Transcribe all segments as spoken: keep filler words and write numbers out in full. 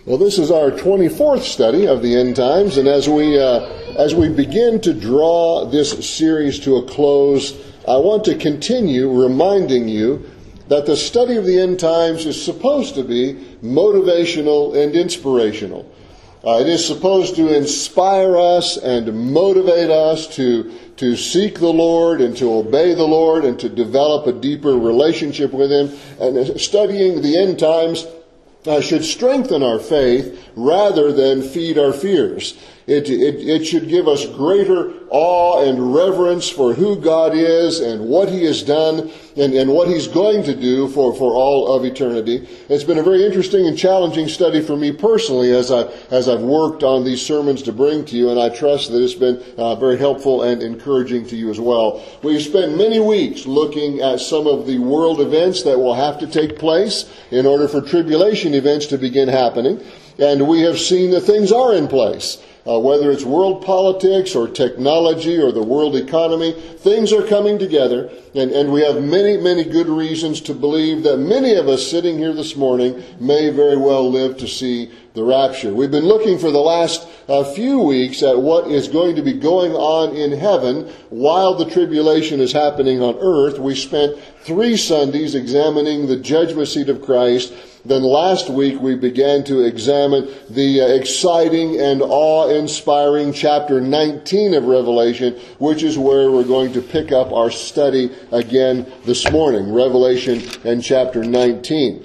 Well, this is our twenty-fourth study of the end times, and as we uh, as we begin to draw this series to a close, I want to continue reminding you that the study of the end times is supposed to be motivational and inspirational. Uh, it is supposed to inspire us and motivate us to to seek the Lord and to obey the Lord and to develop a deeper relationship with Him. And studying the end times Uh, should strengthen our faith rather than feed our fears. It, it, it should give us greater awe and reverence for who God is and what He has done and, and what He's going to do for, for all of eternity. It's been a very interesting and challenging study for me personally as, I, as I've worked on these sermons to bring to you, and I trust that it's been uh, very helpful and encouraging to you as well. We've spent many weeks looking at some of the world events that will have to take place in order for tribulation events to begin happening, and we have seen that things are in place. Uh, whether it's world politics or technology or the world economy, things are coming together, and, and we have many, many good reasons to believe that many of us sitting here this morning may very well live to see the rapture. We've been looking for the last uh, few weeks at what is going to be going on in heaven while the tribulation is happening on earth. We spent three Sundays examining the judgment seat of Christ. Then last week we began to examine the uh, exciting and awe-inspiring chapter nineteen of Revelation, which is where we're going to pick up our study again this morning. Revelation and chapter nineteen.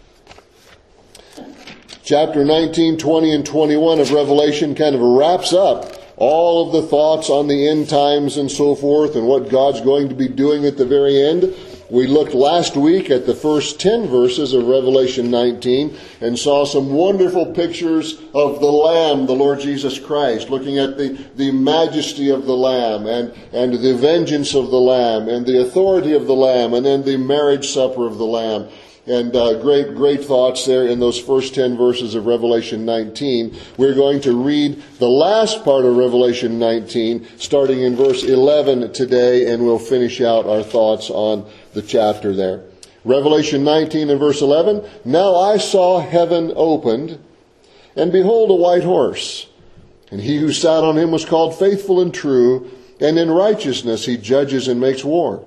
Chapter nineteen, twenty, and twenty-one of Revelation kind of wraps up all of the thoughts on the end times and so forth and what God's going to be doing at the very end. We looked last week at the first ten verses of Revelation nineteen and saw some wonderful pictures of the Lamb, the Lord Jesus Christ, looking at the, the majesty of the Lamb and, and the vengeance of the Lamb and the authority of the Lamb and then the marriage supper of the Lamb. And uh, great, great thoughts there in those first ten verses of Revelation nineteen. We're going to read the last part of Revelation nineteen, starting in verse eleven today, and we'll finish out our thoughts on the chapter there. Revelation nineteen and verse eleven, "Now I saw heaven opened, and behold a white horse, and he who sat on him was called Faithful and True, and in righteousness he judges and makes war.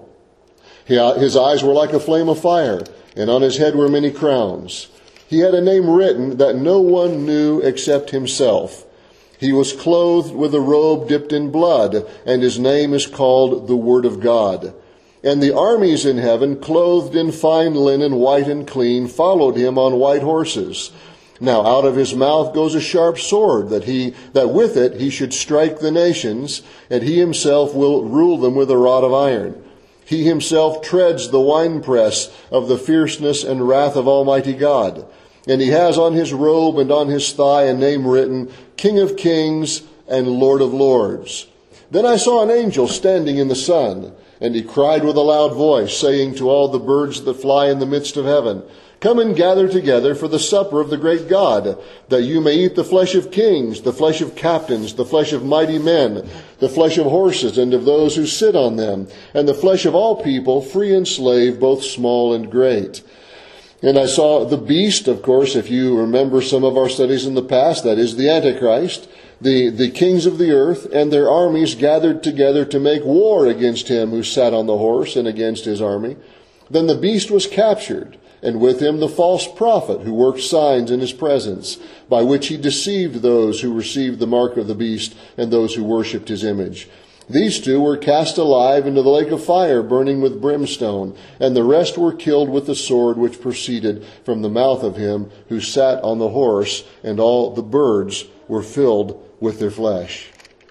His eyes were like a flame of fire, and on his head were many crowns. He had a name written that no one knew except himself. He was clothed with a robe dipped in blood, and his name is called the Word of God. And the armies in heaven, clothed in fine linen, white and clean, followed him on white horses. Now out of his mouth goes a sharp sword, that he that with it he should strike the nations, and he himself will rule them with a rod of iron. He himself treads the winepress of the fierceness and wrath of Almighty God. And he has on his robe and on his thigh a name written, King of Kings and Lord of Lords. Then I saw an angel standing in the sun, and he cried with a loud voice, saying to all the birds that fly in the midst of heaven, Come and gather together for the supper of the great God, that you may eat the flesh of kings, the flesh of captains, the flesh of mighty men, the flesh of horses and of those who sit on them, and the flesh of all people, free and slave, both small and great. And I saw the beast, of course, if you remember some of our studies in the past, that is the Antichrist, the, the kings of the earth, and their armies gathered together to make war against him who sat on the horse and against his army. Then the beast was captured, and with him the false prophet who worked signs in his presence, by which he deceived those who received the mark of the beast and those who worshipped his image. These two were cast alive into the lake of fire, burning with brimstone, and the rest were killed with the sword which proceeded from the mouth of him who sat on the horse, and all the birds were filled with their flesh."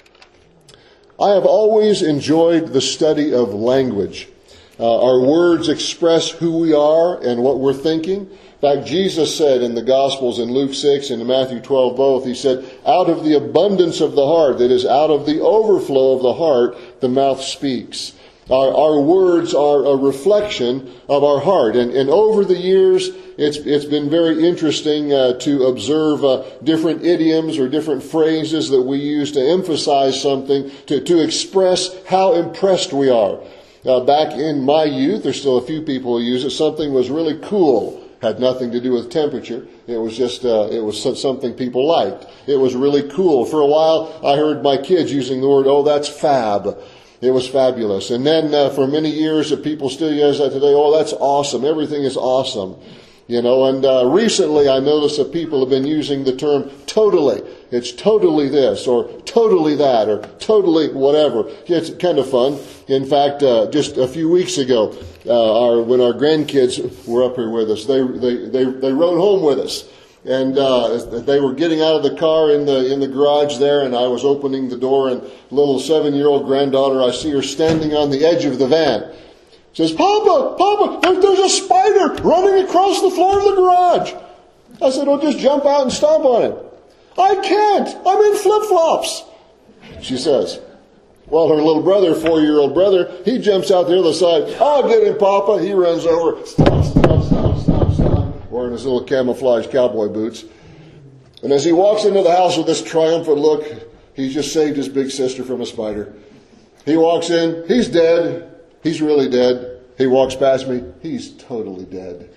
I have always enjoyed the study of language. Uh, our words express who we are and what we're thinking. In fact, Jesus said in the Gospels in Luke six and in Matthew twelve both, he said, out of the abundance of the heart, that is, out of the overflow of the heart, the mouth speaks. Our, our words are a reflection of our heart. And, and over the years, it's, it's been very interesting uh, to observe uh, different idioms or different phrases that we use to emphasize something, to, to express how impressed we are. Uh, back in my youth, there's still a few people who use it, something was really cool. Had nothing to do with temperature. It was just, uh, it was something people liked. It was really cool. For a while, I heard my kids using the word, oh, that's fab. It was fabulous. And then uh, for many years, uh, people still use that today, oh, that's awesome. Everything is awesome. You know, and uh, recently I noticed that people have been using the term totally. It's totally this, or totally that, or totally whatever. It's kind of fun. In fact, uh, just a few weeks ago, uh, our, when our grandkids were up here with us, they they they, they rode home with us, and uh, they were getting out of the car in the in the garage there, and I was opening the door, and little seven-year-old granddaughter, I see her standing on the edge of the van. Says, Papa, Papa, there, there's a spider running across the floor of the garage. I said, well, just jump out and stomp on it. I can't. I'm in flip-flops. She says, well, her little brother, four-year-old brother, he jumps out the other side. I'll get him, Papa. He runs over. Stop, stop, stop, stop, stop. Wearing his little camouflage cowboy boots. And as he walks into the house with this triumphant look, he's just saved his big sister from a spider. He walks in. He's dead. He's really dead. He walks past me. He's totally dead.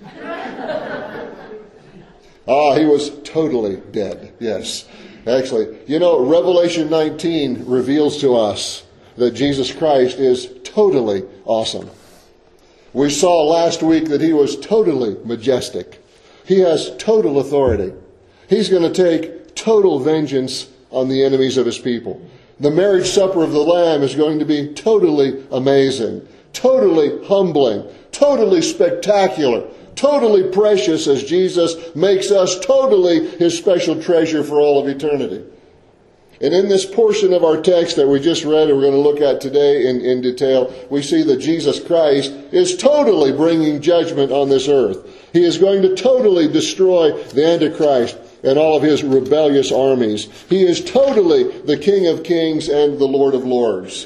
Ah, he was totally dead. Yes. Actually, you know, Revelation nineteen reveals to us that Jesus Christ is totally awesome. We saw last week that he was totally majestic. He has total authority. He's going to take total vengeance on the enemies of his people. The marriage supper of the Lamb is going to be totally amazing, totally humbling, totally spectacular, totally precious as Jesus makes us totally his special treasure for all of eternity. And in this portion of our text that we just read and we're going to look at today in, in detail, we see that Jesus Christ is totally bringing judgment on this earth. He is going to totally destroy the Antichrist and all of his rebellious armies. He is totally the King of Kings and the Lord of Lords.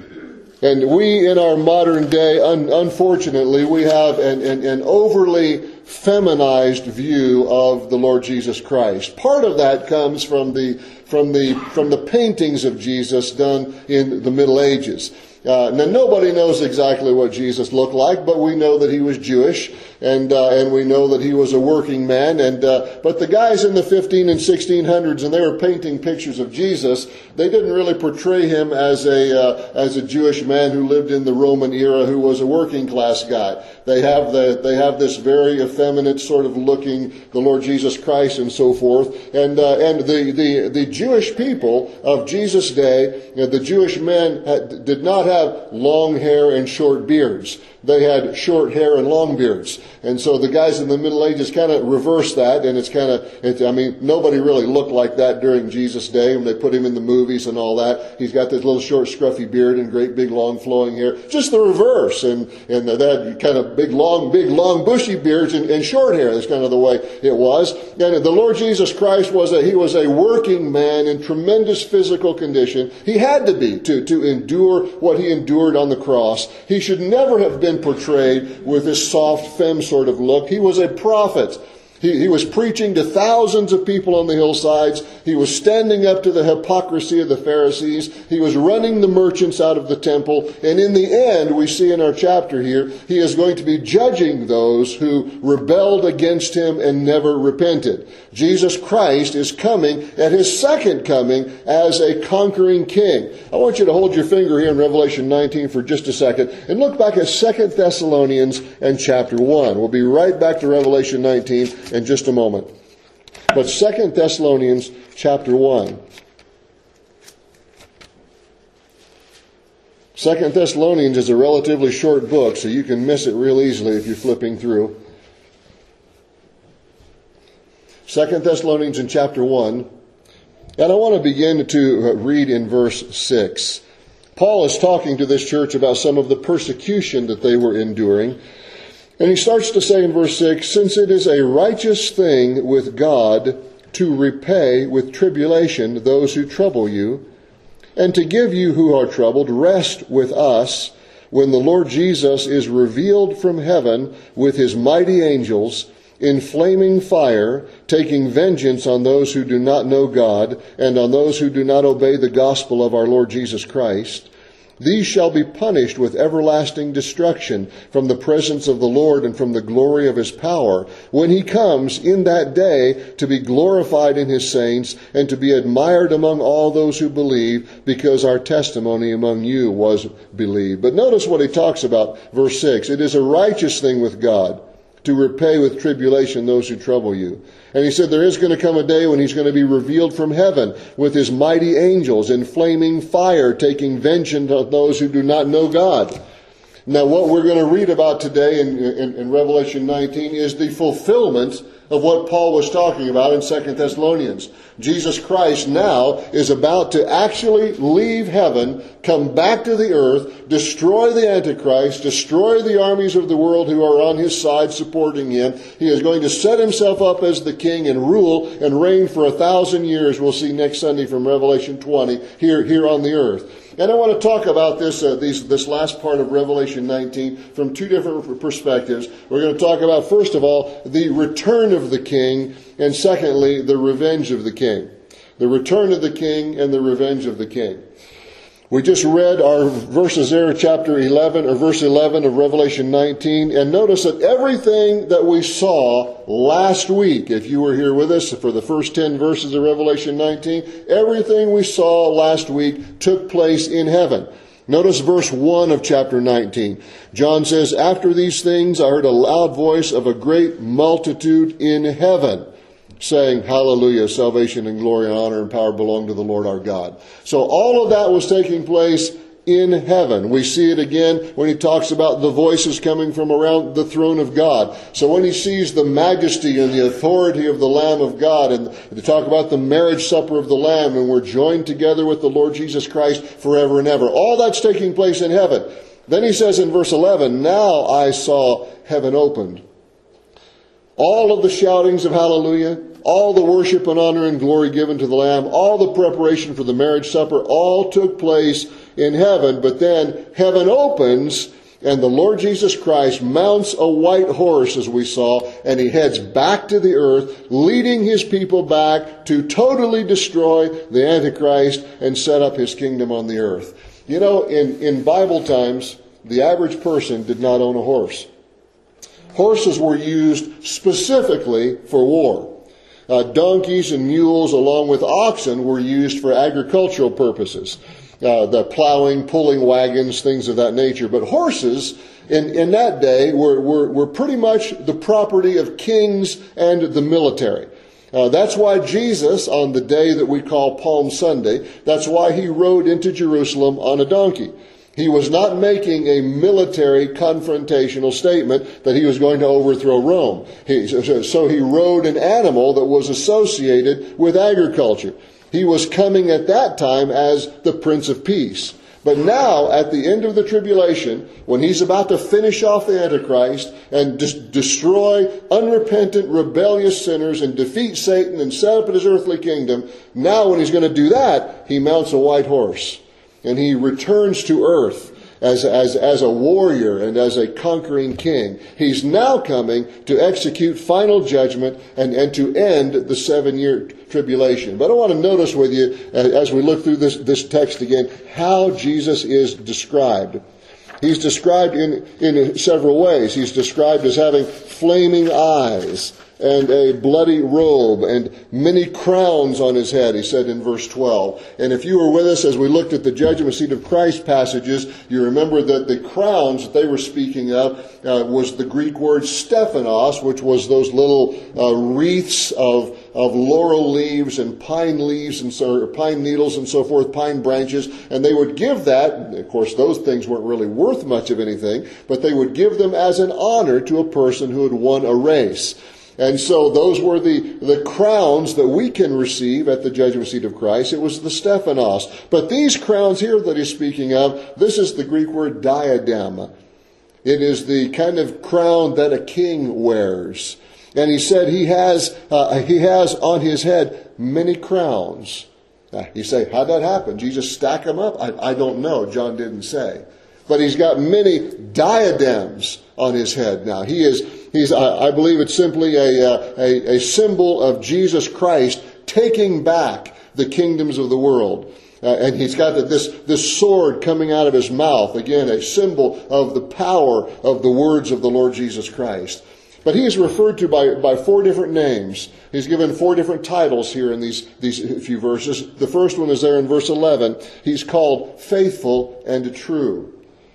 And we in our modern day, un- unfortunately, we have an, an, an overly feminized view of the Lord Jesus Christ. Part of that comes from the from the from the paintings of Jesus done in the Middle Ages. Uh, now nobody knows exactly what Jesus looked like, but we know that he was Jewish, and uh, and we know that he was a working man. And uh, but the guys in the fifteen and sixteen hundreds, and they were painting pictures of Jesus, they didn't really portray him as a uh, as a Jewish man who lived in the Roman era, who was a working class guy. They have the they have this very effeminate sort of looking the Lord Jesus Christ and so forth. And uh, and the the the Jewish people of Jesus' day, you know, the Jewish men had, did not have long hair and short beards. They had short hair and long beards. And so the guys in the Middle Ages kind of reversed that, and it's kind of, it, I mean, nobody really looked like that during Jesus' day, and they put him in the movies and all that. He's got this little short scruffy beard and great big long flowing hair. Just the reverse. And, and that kind of big long, big long bushy beards and, and short hair. That's kind of the way it was. And the Lord Jesus Christ was a, he was a working man in tremendous physical condition. He had to be to, to endure what he endured on the cross. He should never have been portrayed with this soft femme sort of look. He was a prophet. He, he was preaching to thousands of people on the hillsides. He was standing up to the hypocrisy of the Pharisees. He was running the merchants out of the temple. And in the end, we see in our chapter here, he is going to be judging those who rebelled against him and never repented. Jesus Christ is coming at his second coming as a conquering king. I want you to hold your finger here in Revelation nineteen for just a second and look back at Second Thessalonians and chapter one. We'll be right back to Revelation nineteen in just a moment. But Second Thessalonians chapter one. Second Thessalonians is a relatively short book, so you can miss it real easily if you're flipping through. Second Thessalonians in chapter one. And I want to begin to read in verse six. Paul is talking to this church about some of the persecution that they were enduring. And he starts to say in verse six, since it is a righteous thing with God to repay with tribulation those who trouble you, and to give you who are troubled rest with us when the Lord Jesus is revealed from heaven with his mighty angels in flaming fire, taking vengeance on those who do not know God and on those who do not obey the gospel of our Lord Jesus Christ. These shall be punished with everlasting destruction from the presence of the Lord and from the glory of his power, when he comes in that day to be glorified in his saints and to be admired among all those who believe, because our testimony among you was believed. But notice what he talks about, verse six. It is a righteous thing with God to repay with tribulation those who trouble you. And he said there is going to come a day when he's going to be revealed from heaven with his mighty angels in flaming fire, taking vengeance on those who do not know God. Now, what we're going to read about today in, in, in Revelation nineteen is the fulfillment of what Paul was talking about in Second Thessalonians. Jesus Christ now is about to actually leave heaven, come back to the earth, destroy the Antichrist, destroy the armies of the world who are on his side supporting him. He is going to set himself up as the king and rule and reign for a thousand years. We'll see next Sunday from Revelation twenty here, here on the earth. And I want to talk about this uh, these, this last part of Revelation nineteen from two different perspectives. We're going to talk about, first of all, the return of the king, and secondly, the revenge of the king. The return of the king and the revenge of the king. We just read our verses there, chapter eleven, or verse eleven of Revelation nineteen, and notice that everything that we saw last week, if you were here with us for the first ten verses of Revelation nineteen, everything we saw last week took place in heaven. Notice verse one of chapter nineteen. John says, "After these things I heard a loud voice of a great multitude in heaven, saying, Hallelujah, salvation and glory and honor and power belong to the Lord our God." So all of that was taking place in heaven. We see it again when he talks about the voices coming from around the throne of God. So when he sees the majesty and the authority of the Lamb of God, and to talk about the marriage supper of the Lamb, and we're joined together with the Lord Jesus Christ forever and ever. All that's taking place in heaven. Then he says in verse eleven, "Now I saw heaven opened." All of the shoutings of hallelujah, all the worship and honor and glory given to the Lamb, all the preparation for the marriage supper, all took place in heaven. But then heaven opens, and the Lord Jesus Christ mounts a white horse, as we saw, and he heads back to the earth, leading his people back to totally destroy the Antichrist and set up his kingdom on the earth. You know, in, in Bible times, the average person did not own a horse. Horses were used specifically for war. Uh, donkeys and mules, along with oxen, were used for agricultural purposes. Uh, the plowing, pulling wagons, things of that nature. But horses, in, in that day, were, were, were pretty much the property of kings and the military. Uh, that's why Jesus, on the day that we call Palm Sunday, that's why he rode into Jerusalem on a donkey. He was not making a military confrontational statement that he was going to overthrow Rome. He, so, so he rode an animal that was associated with agriculture. He was coming at that time as the Prince of Peace. But now, at the end of the tribulation, when he's about to finish off the Antichrist and des- destroy unrepentant, rebellious sinners and defeat Satan and set up his earthly kingdom, now when he's going to do that, he mounts a white horse. And he returns to earth as, as, as a warrior and as a conquering king. He's now coming to execute final judgment and, and to end the seven-year tribulation. But I want to notice with you, as we look through this, this text again, how Jesus is described. He's described in, in several ways. He's described as having flaming eyes and a bloody robe, and many crowns on his head, he said in verse twelve. And if you were with us as we looked at the judgment seat of Christ passages, you remember that the crowns that they were speaking of uh, was the Greek word Stephanos, which was those little uh, wreaths of of laurel leaves and pine leaves and so, or pine needles and so forth, pine branches, and they would give that, of course those things weren't really worth much of anything, but they would give them as an honor to a person who had won a race. And so those were the, the crowns that we can receive at the judgment seat of Christ. It was the Stephanos. But these crowns here that he's speaking of, this is the Greek word diadem. It is the kind of crown that a king wears. And he said he has, uh, he has on his head many crowns. Now, you say, how'd that happen? Jesus stack them up? I, I don't know. John didn't say. But he's got many diadems on his head now. He is, he's, I, I believe it's simply a, a, a symbol of Jesus Christ taking back the kingdoms of the world. Uh, and he's got this, this sword coming out of his mouth. Again, a symbol of the power of the words of the Lord Jesus Christ. But he is referred to by, by four different names. He's given four different titles here in these, these few verses. The first one is there in verse eleven. He's called faithful and true.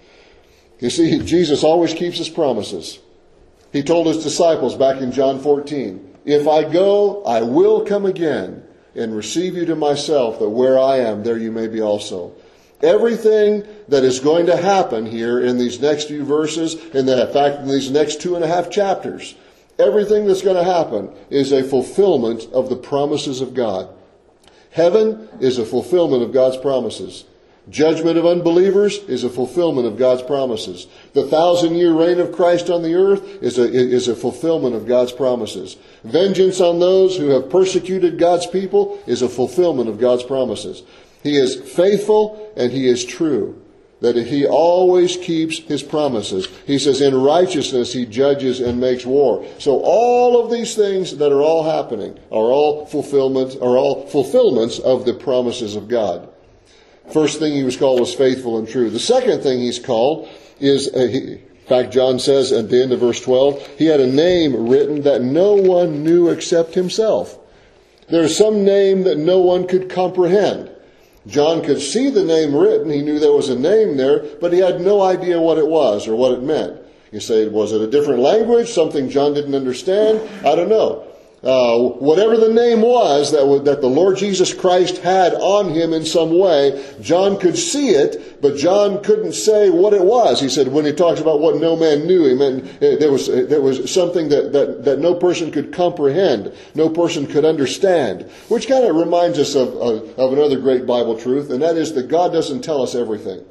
You see, Jesus always keeps his promises. He told his disciples back in John fourteen, if I go, I will come again and receive you to myself, that where I am, there you may be also. Everything that is going to happen here in these next few verses, in the, in fact, in these next two and a half chapters, everything that's going to happen is a fulfillment of the promises of God. Heaven is a fulfillment of God's promises. Judgment of unbelievers is a fulfillment of God's promises. The thousand-year reign of Christ on the earth is a, is a fulfillment of God's promises. Vengeance on those who have persecuted God's people is a fulfillment of God's promises. He is faithful and he is true, that he always keeps his promises. He says, in righteousness he judges and makes war. So all of these things that are all happening are all fulfillments, are all fulfillments of the promises of God. First thing he was called was faithful and true. The second thing he's called is, uh, he, in fact, John says at the end of verse twelve, he had a name written that no one knew except himself. There's some name that no one could comprehend. John could see the name written. He knew there was a name there, but he had no idea what it was or what it meant. You say, was it a different language? Something John didn't understand? I don't know. Uh, whatever the name was that, w- that the Lord Jesus Christ had on him in some way, John could see it, but John couldn't say what it was. He said when he talks about what no man knew, he meant uh, there was uh, there was something that, that, that no person could comprehend, no person could understand, which kind of reminds us of, of, of another great Bible truth, and that is that God doesn't tell us everything.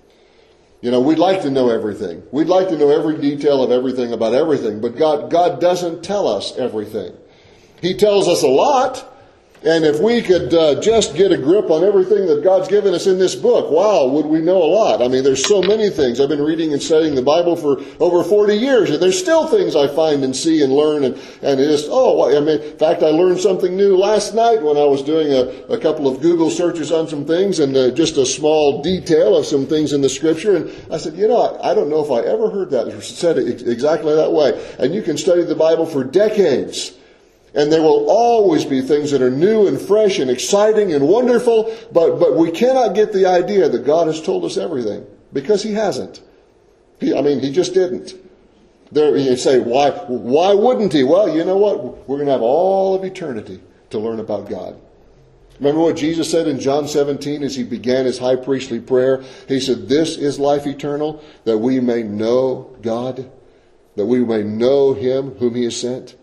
You know, we'd like to know everything. We'd like to know every detail of everything about everything, but God, God doesn't tell us everything. He tells us a lot, and if we could uh, just get a grip on everything that God's given us in this book, wow, would we know a lot. I mean, there's so many things. I've been reading and studying the Bible for over forty years, and there's still things I find and see and learn, and, and it just, oh, I mean, in fact, I learned something new last night when I was doing a, a couple of Google searches on some things, and uh, just a small detail of some things in the Scripture, and I said, you know, I, I don't know if I ever heard that or said it exactly that way. And you can study the Bible for decades, and there will always be things that are new and fresh and exciting and wonderful, but, but we cannot get the idea that God has told us everything, because he hasn't. He, I mean, he just didn't. There, you say, why, why wouldn't he? Well, you know what? We're going to have all of eternity to learn about God. Remember what Jesus said in John seventeen as he began his high priestly prayer? He said, this is life eternal, that we may know God, that we may know him whom he has sent.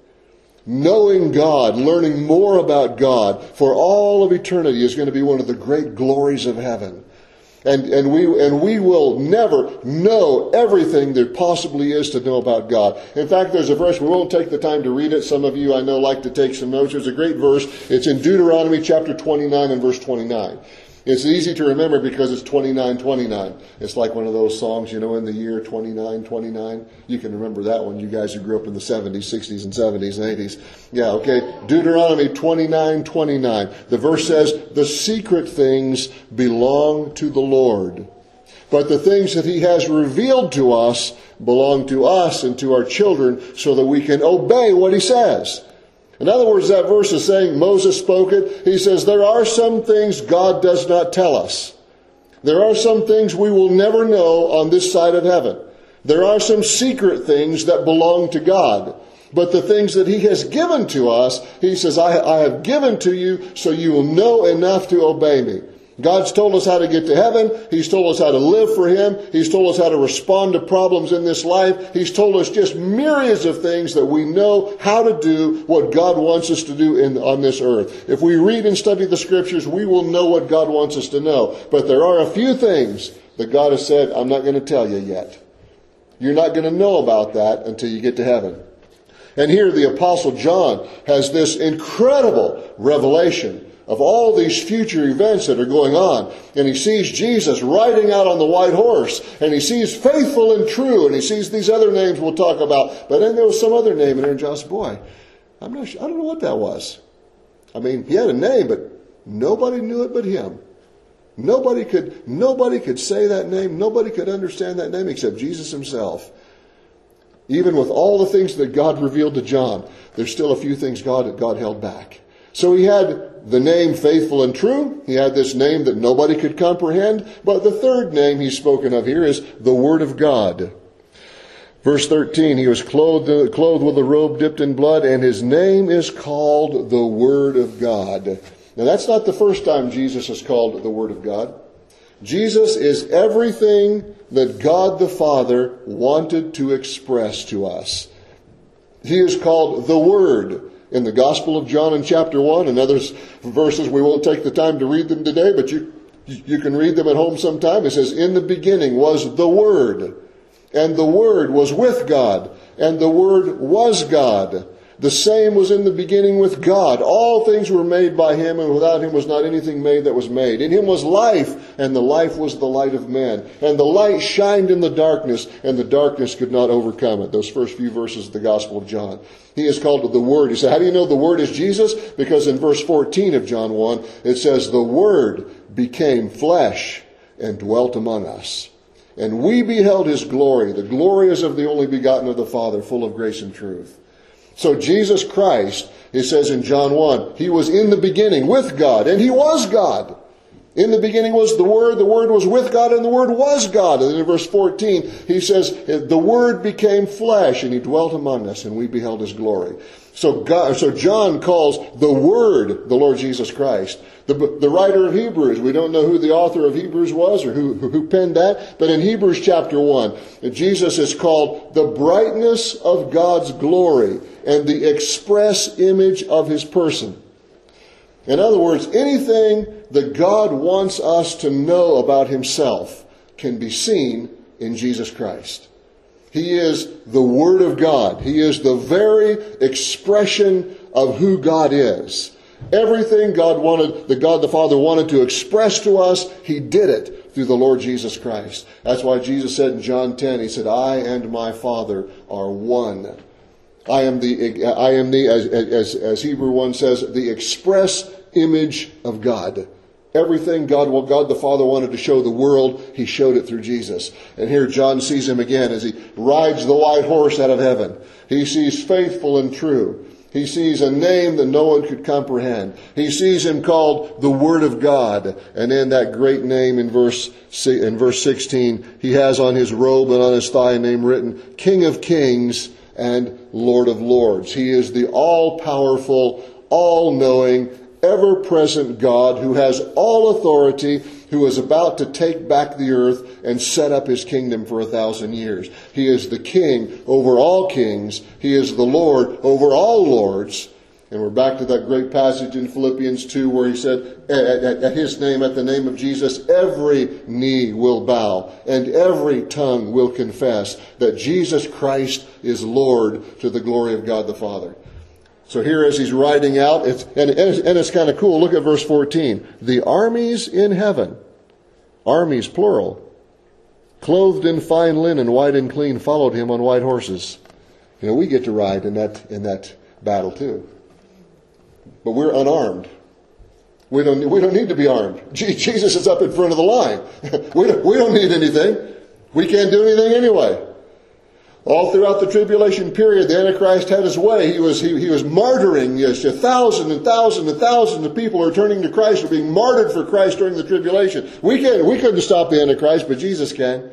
Knowing God, learning more about God for all of eternity is going to be one of the great glories of heaven. And, and we, and we will never know everything there possibly is to know about God. In fact, there's a verse, we won't take the time to read it. Some of you I know like to take some notes. There's a great verse. It's in Deuteronomy chapter twenty-nine and verse twenty-nine. It's easy to remember because it's twenty-nine twenty-nine. It's like one of those songs, you know, in the year twenty-nine twenty-nine. You can remember that one, you guys who grew up in the seventies, sixties, and seventies, and eighties. Yeah, okay. Deuteronomy twenty-nine twenty-nine. The verse says, the secret things belong to the Lord, but the things that he has revealed to us belong to us and to our children so that we can obey what he says. In other words, that verse is saying, Moses spoke it. He says, there are some things God does not tell us. There are some things we will never know on this side of heaven. There are some secret things that belong to God. But the things that he has given to us, he says, I, I have given to you so you will know enough to obey me. God's told us how to get to heaven. He's told us how to live for him. He's told us how to respond to problems in this life. He's told us just myriads of things that we know how to do what God wants us to do in, on this earth. If we read and study the Scriptures, we will know what God wants us to know. But there are a few things that God has said, I'm not going to tell you yet. You're not going to know about that until you get to heaven. And here the Apostle John has this incredible revelation of all these future events that are going on. And he sees Jesus riding out on the white horse. And he sees faithful and true. And he sees these other names we'll talk about. But then there was some other name in there. And John said, boy, I'm not sure, I don't know what that was. I mean, he had a name, but nobody knew it but him. Nobody could, nobody could say that name. Nobody could understand that name except Jesus himself. Even with all the things that God revealed to John, there's still a few things God, God held back. So he had the name Faithful and True. He had this name that nobody could comprehend. But the third name he's spoken of here is the Word of God. Verse thirteen, he was clothed, clothed with a robe dipped in blood, and his name is called the Word of God. Now that's not the first time Jesus is called the Word of God. Jesus is everything that God the Father wanted to express to us. He is called the Word. In the Gospel of John in chapter one and other verses, we won't take the time to read them today, but you, you can read them at home sometime. It says, in the beginning was the Word, and the Word was with God, and the Word was God. The same was in the beginning with God. All things were made by him, and without him was not anything made that was made. In him was life, and the life was the light of men. And the light shined in the darkness, and the darkness could not overcome it. Those first few verses of the Gospel of John. He is called the Word. You say, how do you know the Word is Jesus? Because in verse fourteen of John one, it says, the Word became flesh and dwelt among us. And we beheld his glory. The glory is of the only begotten of the Father, full of grace and truth. So Jesus Christ, it says in John one, he was in the beginning with God, and he was God. In the beginning was the Word, the Word was with God, and the Word was God. And then in verse fourteen, he says, the Word became flesh, and he dwelt among us, and we beheld his glory. So God, so John calls the Word the Lord Jesus Christ. The, the writer of Hebrews, we don't know who the author of Hebrews was or who, who penned that, but in Hebrews chapter one, Jesus is called the brightness of God's glory and the express image of his person. In other words, anything that God wants us to know about himself can be seen in Jesus Christ. He is the Word of God. He is the very expression of who God is. Everything God wanted, that God the Father wanted to express to us, he did it through the Lord Jesus Christ. That's why Jesus said in John ten, he said, I and my Father are one. I am the, I am the, as, as, as Hebrew one says, the express image of God. Everything God, well, God the Father wanted to show the world, he showed it through Jesus. And here John sees him again as he rides the white horse out of heaven. He sees Faithful and True. He sees a name that no one could comprehend. He sees him called the Word of God. And in that great name in verse, in verse sixteen, he has on his robe and on his thigh a name written, King of Kings and Lord of Lords. He is the all-powerful, all-knowing, ever-present God who has all authority, who is about to take back the earth and set up his kingdom for a thousand years. He is the King over all kings. He is the Lord over all lords. And we're back to that great passage in Philippians two where he said, at, at, at his name, at the name of Jesus, every knee will bow and every tongue will confess that Jesus Christ is Lord to the glory of God the Father. So here as he's riding out, it's, and, and it's, and it's kind of cool. Look at verse fourteen. The armies in heaven, armies plural, clothed in fine linen, white and clean, followed him on white horses. You know, we get to ride in that in that battle too. But we're unarmed. We don't, we don't need to be armed. Jesus is up in front of the line. we, don't, we don't need anything. We can't do anything anyway. All throughout the tribulation period, the Antichrist had his way. He was, he, he was martyring. Yes, a thousand and thousand and thousands of people are turning to Christ, are being martyred for Christ during the tribulation. We can't, we couldn't stop the Antichrist, but Jesus can.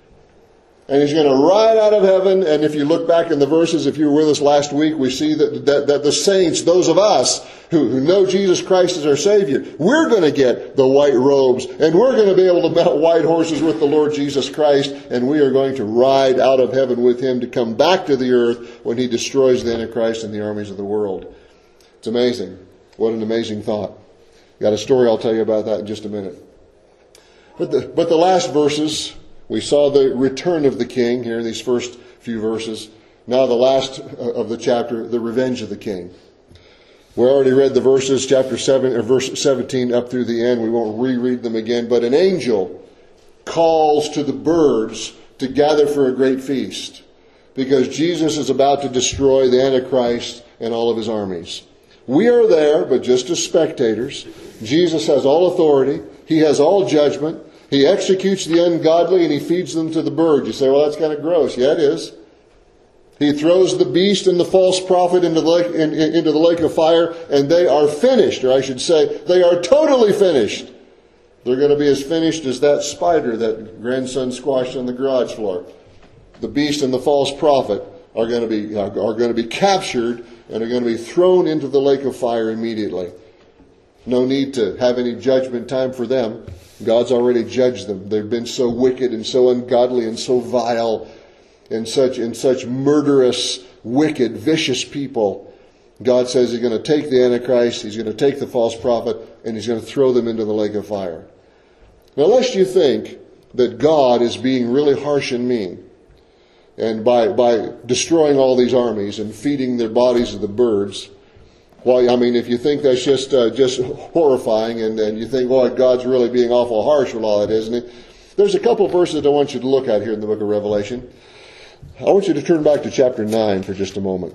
And he's going to ride out of heaven. And if you look back in the verses, if you were with us last week, we see that, that, that the saints, those of us who, who know Jesus Christ as our Savior, we're going to get the white robes. And we're going to be able to mount white horses with the Lord Jesus Christ. And we are going to ride out of heaven with him to come back to the earth when he destroys the Antichrist and the armies of the world. It's amazing. What an amazing thought. Got a story I'll tell you about that in just a minute. But the, but the last verses, we saw the return of the king here in these first few verses. Now the last of the chapter, the revenge of the king. We already read the verses, chapter seven, or verse seventeen up through the end. We won't reread them again. But an angel calls to the birds to gather for a great feast, because Jesus is about to destroy the Antichrist and all of his armies. We are there, but just as spectators. Jesus has all authority. He has all judgment. He executes the ungodly and he feeds them to the birds. You say, well, that's kind of gross. Yeah, it is. He throws the beast and the false prophet into the lake, in, in, into the lake of fire, and they are finished, or I should say, they are totally finished. They're going to be as finished as that spider that grandson squashed on the garage floor. The beast and the false prophet are going to be are, are going to be captured and are going to be thrown into the lake of fire immediately. No need to have any judgment time for them. God's already judged them. They've been so wicked and so ungodly and so vile and such and such murderous, wicked, vicious people. God says He's going to take the Antichrist, He's going to take the false prophet, and He's going to throw them into the lake of fire. Now, lest you think that God is being really harsh and mean, and by by destroying all these armies and feeding their bodies to the birds, well, I mean, if you think that's just uh, just horrifying, and, and you think, well, God's really being awful harsh with all that, isn't He? There's a couple of verses I want you to look at here in the book of Revelation. I want you to turn back to chapter nine for just a moment.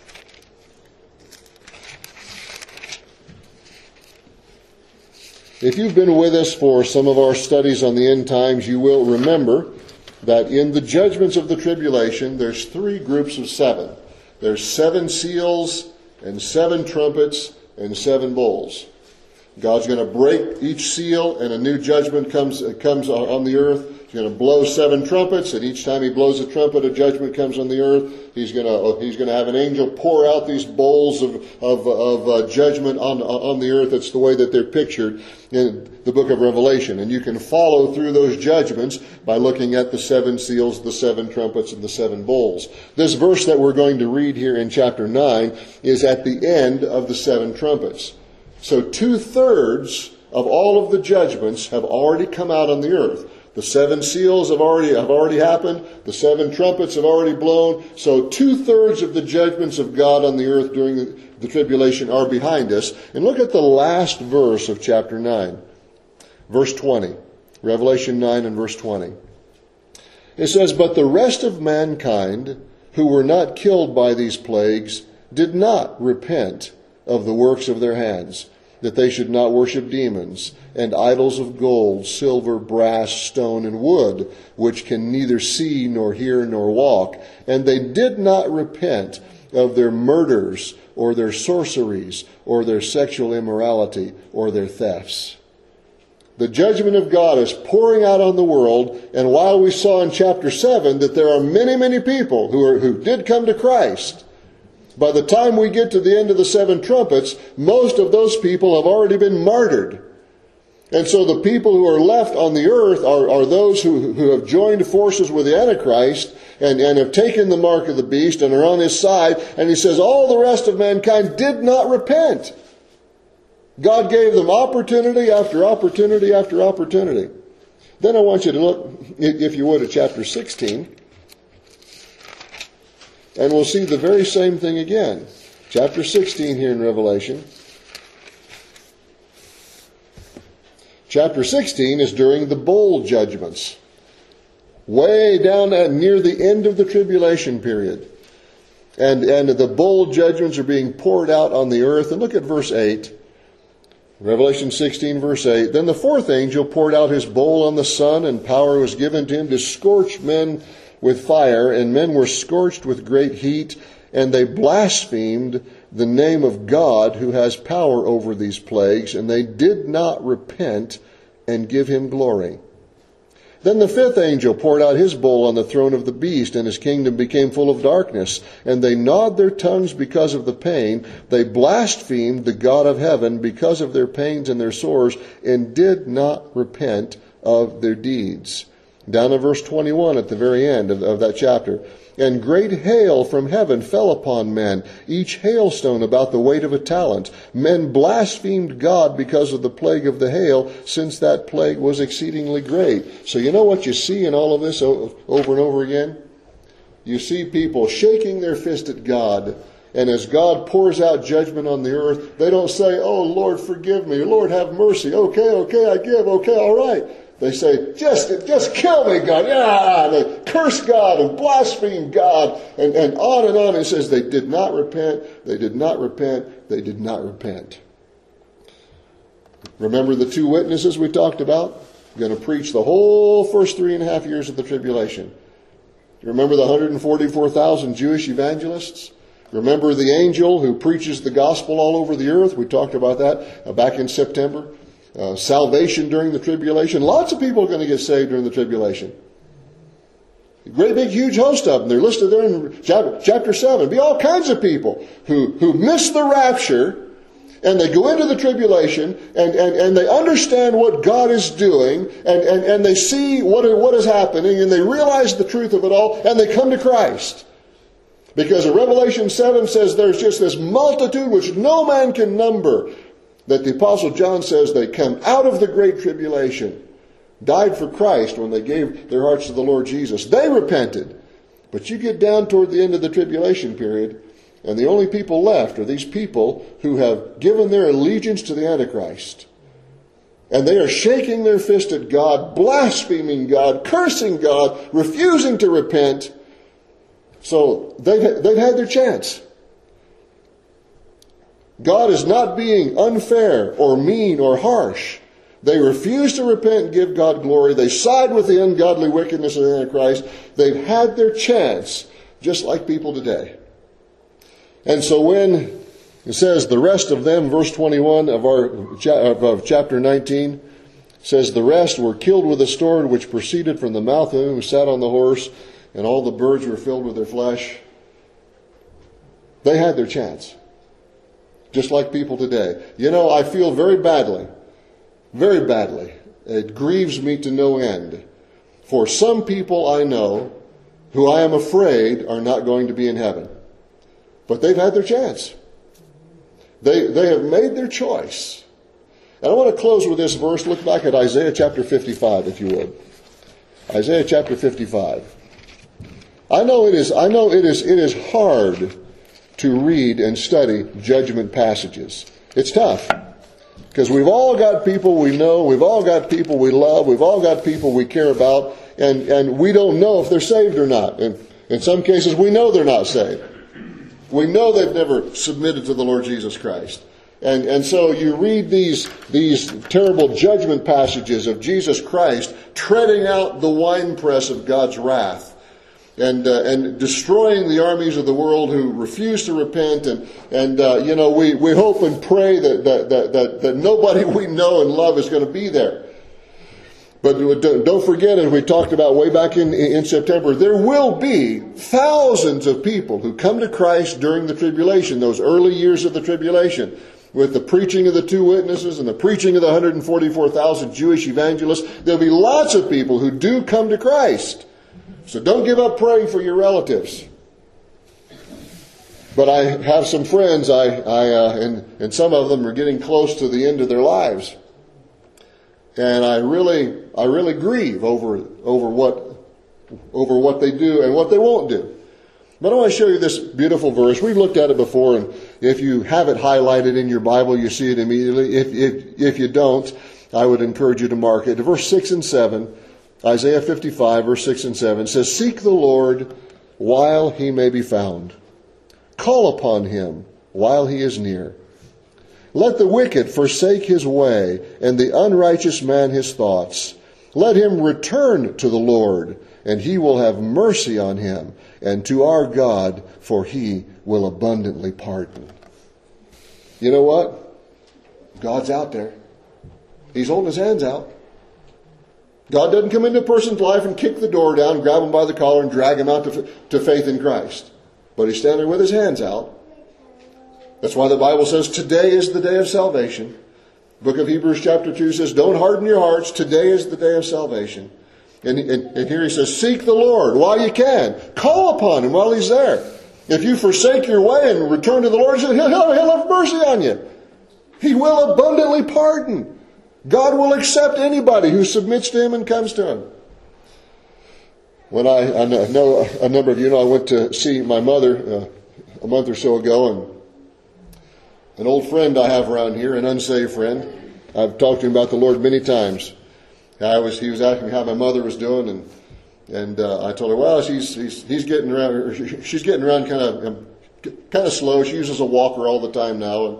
If you've been with us for some of our studies on the end times, you will remember that in the judgments of the tribulation, there's three groups of seven. There's seven seals and seven trumpets and seven bowls. God's going to break each seal, and a new judgment comes comes on the earth. He's going to blow seven trumpets, and each time He blows a trumpet, a judgment comes on the earth. He's going to He's going to have an angel pour out these bowls of of, of uh, judgment on on the earth. That's the way that they're pictured in the book of Revelation, and you can follow through those judgments by looking at the seven seals, the seven trumpets, and the seven bowls. This verse that we're going to read here in chapter nine is at the end of the seven trumpets. So two-thirds of all of the judgments have already come out on the earth. The seven seals have already have already happened. The seven trumpets have already blown. So two-thirds of the judgments of God on the earth during the, the tribulation are behind us. And look at the last verse of chapter nine. Verse twenty. Revelation nine and verse twenty. It says, "But the rest of mankind who were not killed by these plagues did not repent of the works of their hands, that they should not worship demons and idols of gold, silver, brass, stone, and wood, which can neither see nor hear nor walk. And they did not repent of their murders or their sorceries or their sexual immorality or their thefts." The judgment of God is pouring out on the world, and while we saw in chapter seven that there are many, many people who are who did come to Christ, by the time we get to the end of the seven trumpets, most of those people have already been martyred. And so the people who are left on the earth are, are those who, who have joined forces with the Antichrist and, and have taken the mark of the beast and are on his side. And he says all the rest of mankind did not repent. God gave them opportunity after opportunity after opportunity. Then I want you to look, if you would, at chapter sixteen. And we'll see the very same thing again. Chapter sixteen here in Revelation. Chapter sixteen is during the bowl judgments. Way down at near the end of the tribulation period. And, and the bowl judgments are being poured out on the earth. And look at verse eight. Revelation sixteen verse eight. "Then the fourth angel poured out his bowl on the sun, and power was given to him to scorch men with fire, and men were scorched with great heat, and they blasphemed the name of God who has power over these plagues, and they did not repent and give Him glory. Then the fifth angel poured out his bowl on the throne of the beast, and his kingdom became full of darkness, and they gnawed their tongues because of the pain. They blasphemed the God of heaven because of their pains and their sores, and did not repent of their deeds." Down in verse twenty-one at the very end of, of that chapter. "And great hail from heaven fell upon men, each hailstone about the weight of a talent. Men blasphemed God because of the plague of the hail, since that plague was exceedingly great." So you know what you see in all of this over and over again? You see people shaking their fist at God. And as God pours out judgment on the earth, they don't say, "Oh, Lord, forgive me. Lord, have mercy. Okay, okay, I give. Okay, all right." They say, just, just kill me, God. Yeah, they curse God and blaspheme God, and, and on and on. It says they did not repent, they did not repent, they did not repent. Remember the two witnesses we talked about? Going to preach the whole first three and a half years of the tribulation. Remember the one hundred forty-four thousand Jewish evangelists? Remember the angel who preaches the gospel all over the earth? We talked about that uh, back in September. Uh, salvation during the tribulation. Lots of people are going to get saved during the tribulation. A great big huge host of them. They're listed there in chapter, chapter seven. Be all kinds of people who, who miss the rapture, and they go into the tribulation, and, and, and they understand what God is doing, and, and, and they see what, what is happening, and they realize the truth of it all, and they come to Christ. Because in Revelation seven says there's just this multitude which no man can number, that the Apostle John says they come out of the great tribulation, died for Christ when they gave their hearts to the Lord Jesus. They repented. But you get down toward the end of the tribulation period, and the only people left are these people who have given their allegiance to the Antichrist. And they are shaking their fist at God, blaspheming God, cursing God, refusing to repent. So they've, they've had their chance. God is not being unfair or mean or harsh. They refuse to repent and give God glory. They side with the ungodly wickedness of the Antichrist. They've had their chance, just like people today. And so when it says the rest of them, verse twenty-one of our of chapter nineteen, says the rest were killed with a sword which proceeded from the mouth of him who sat on the horse, and all the birds were filled with their flesh. They had their chance, just like people today. You know, I feel very badly, very badly. It grieves me to no end for some people I know who I am afraid are not going to be in heaven. But they've had their chance. They, they have made their choice. And I want to close with this verse. Look back at Isaiah chapter fifty-five, if you would. Isaiah chapter fifty-five. I know it is, I know it is, it is hard to read and study judgment passages. It's tough. Because we've all got people we know, we've all got people we love, we've all got people we care about, and, and we don't know if they're saved or not. And in some cases, we know they're not saved. We know they've never submitted to the Lord Jesus Christ. And, and so you read these, these terrible judgment passages of Jesus Christ treading out the winepress of God's wrath. And uh, and destroying the armies of the world who refuse to repent, and and uh, you know we, we hope and pray that that, that that that nobody we know and love is going to be there. But don't forget, as we talked about way back in in September, there will be thousands of people who come to Christ during the tribulation, those early years of the tribulation, with the preaching of the two witnesses and the preaching of the one hundred forty-four thousand Jewish evangelists. There'll be lots of people who do come to Christ. So don't give up praying for your relatives. But I have some friends, I, I uh, and, and some of them are getting close to the end of their lives. And I really, I really grieve over, over what, over what they do and what they won't do. But I want to show you this beautiful verse. We've looked at it before, and if you have it highlighted in your Bible, you see it immediately. If, if, if you don't, I would encourage you to mark it. Verse six and seven. Isaiah fifty-five, verse six and seven says, "Seek the Lord while he may be found. Call upon him while he is near. Let the wicked forsake his way, and the unrighteous man his thoughts. Let him return to the Lord, and he will have mercy on him, and to our God, for he will abundantly pardon." You know what? God's out there. He's holding his hands out. God doesn't come into a person's life and kick the door down, grab him by the collar, and drag him out to, to faith in Christ. But he's standing with his hands out. That's why the Bible says today is the day of salvation. Book of Hebrews chapter two says, don't harden your hearts. Today is the day of salvation. And, and, and here he says, seek the Lord while you can. Call upon him while he's there. If you forsake your way and return to the Lord, he'll, he'll, he'll have mercy on you. He will abundantly pardon. God will accept anybody who submits to him and comes to him. When I, I know a number of you know, I went to see my mother uh, a month or so ago, and an old friend I have around here, an unsaved friend, I've talked to him about the Lord many times. I was, he was asking me how my mother was doing, and and uh, I told her, well, she's he's, he's getting around, or she's getting around kind of kind of slow. She uses a walker all the time now, and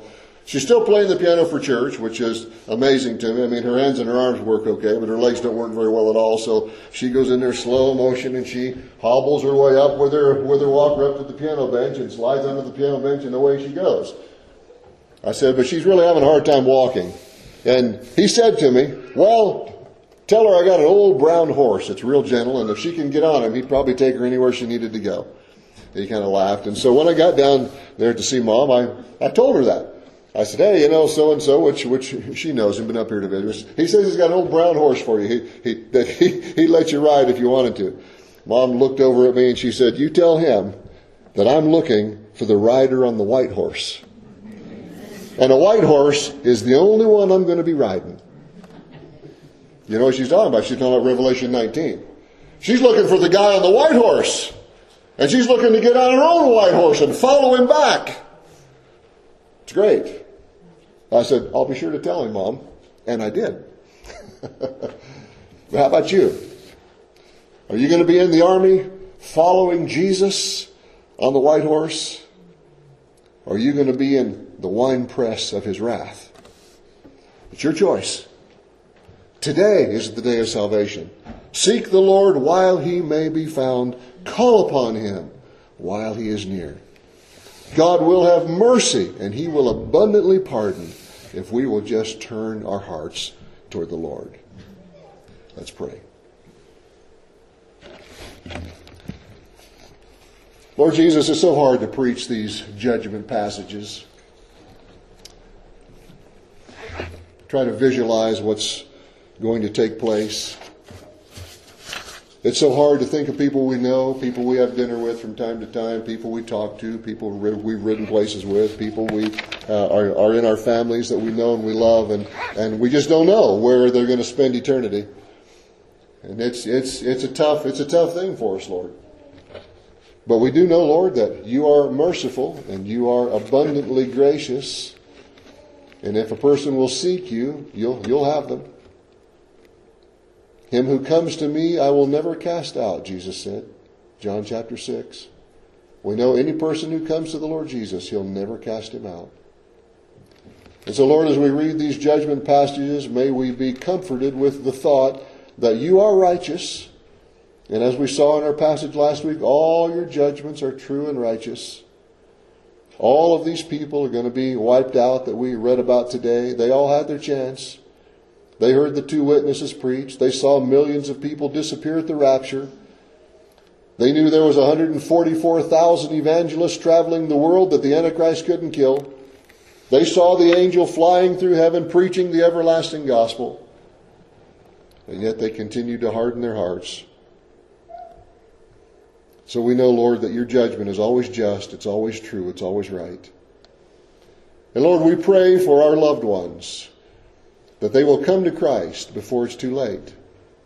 She's still playing the piano for church, which is amazing to me. I mean, her hands and her arms work okay, but her legs don't work very well at all. So she goes in there slow motion and she hobbles her way up with her, with her walker up to the piano bench and slides under the piano bench and away she goes. I said, but she's really having a hard time walking. And he said to me, well, tell her I got an old brown horse. It's real gentle, and if she can get on him, he'd probably take her anywhere she needed to go. He kind of laughed. And so when I got down there to see Mom, I, I told her that. I said, hey, you know, so-and-so, which which she knows him, been up here to visit. He says he's got an old brown horse for you. He, he, that he, he'd let you ride if you wanted to. Mom looked over at me and she said, you tell him that I'm looking for the rider on the white horse. And a white horse is the only one I'm going to be riding. You know what she's talking about? She's talking about Revelation nineteen. She's looking for the guy on the white horse. And she's looking to get on her own white horse and follow him back. It's great. I said, I'll be sure to tell him, Mom. And I did. But how about you? Are you going to be in the army following Jesus on the white horse? Or are you going to be in the winepress of his wrath? It's your choice. Today is the day of salvation. Seek the Lord while he may be found. Call upon him while he is near. God will have mercy and he will abundantly pardon if we will just turn our hearts toward the Lord. Let's pray. Lord Jesus, it's so hard to preach these judgment passages. Try to visualize what's going to take place. It's so hard to think of people we know, people we have dinner with from time to time, people we talk to, people we've ridden places with, people we uh, are, are in our families that we know and we love, and, and we just don't know where they're going to spend eternity. And it's it's it's a tough it's a tough thing for us, Lord. But we do know, Lord, that you are merciful and you are abundantly gracious. And if a person will seek you, you'll you'll have them. Him who comes to me, I will never cast out, Jesus said. John chapter six. We know any person who comes to the Lord Jesus, he'll never cast him out. And so, Lord, as we read these judgment passages, may we be comforted with the thought that you are righteous. And as we saw in our passage last week, all your judgments are true and righteous. All of these people are going to be wiped out that we read about today. They all had their chance. They heard the two witnesses preach. They saw millions of people disappear at the rapture. They knew there was one hundred forty-four thousand evangelists traveling the world that the Antichrist couldn't kill. They saw the angel flying through heaven preaching the everlasting gospel. And yet they continued to harden their hearts. So we know, Lord, that your judgment is always just, it's always true, it's always right. And Lord, we pray for our loved ones, that they will come to Christ before it's too late.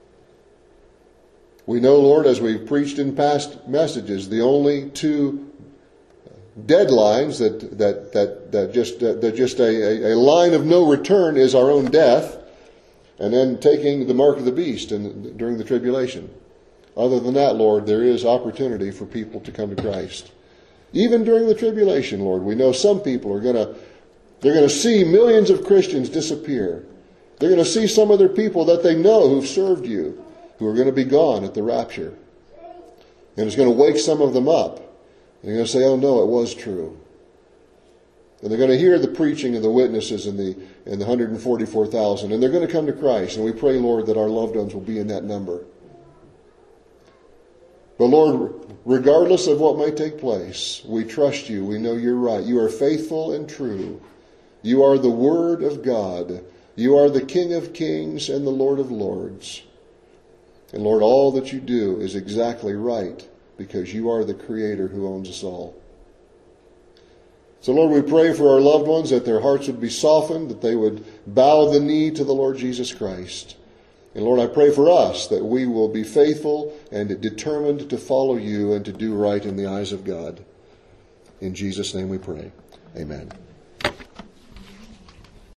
We know, Lord, as we've preached in past messages, the only two deadlines that that that that just that, that just a, a line of no return is our own death, and then taking the mark of the beast in, during the tribulation. Other than that, Lord, there is opportunity for people to come to Christ. Even during the tribulation, Lord, we know some people are going to they're going to see millions of Christians disappear. They're going to see some of their people that they know who've served you, who are going to be gone at the rapture. And it's going to wake some of them up. And they're going to say, oh no, it was true. And they're going to hear the preaching of the witnesses and the, and the one hundred forty-four thousand. And they're going to come to Christ. And we pray, Lord, that our loved ones will be in that number. But Lord, regardless of what may take place, we trust you. We know you're right. You are faithful and true. You are the Word of God. You are the King of Kings and the Lord of Lords. And Lord, all that you do is exactly right because you are the Creator who owns us all. So Lord, we pray for our loved ones that their hearts would be softened, that they would bow the knee to the Lord Jesus Christ. And Lord, I pray for us that we will be faithful and determined to follow you and to do right in the eyes of God. In Jesus' name we pray. Amen.